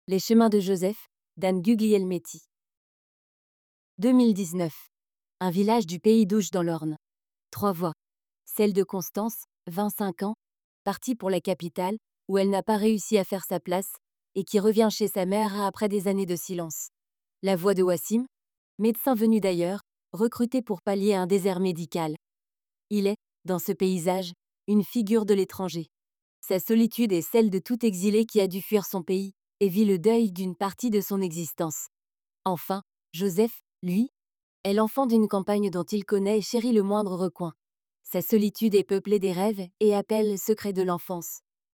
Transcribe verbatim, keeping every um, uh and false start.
Les chemins de Joseph, d'Anne Guglielmetti. deux mille dix-neuf. Un village du pays d'Ouche dans l'Orne. Trois voix. Celle de Constance, vingt-cinq ans, partie pour la capitale, où elle n'a pas réussi à faire sa place, et qui revient chez sa mère après des années de silence. La voix de Wassim, médecin venu d'ailleurs, recruté pour pallier un désert médical. Il est, dans ce paysage, une figure de l'étranger. Sa solitude est celle de tout exilé qui a dû fuir son pays et vit le deuil d'une partie de son existence. Enfin, Joseph, lui, est l'enfant d'une campagne dont il connaît et chérit le moindre recoin. Sa solitude est peuplée des rêves et appelle le secret de l'enfance.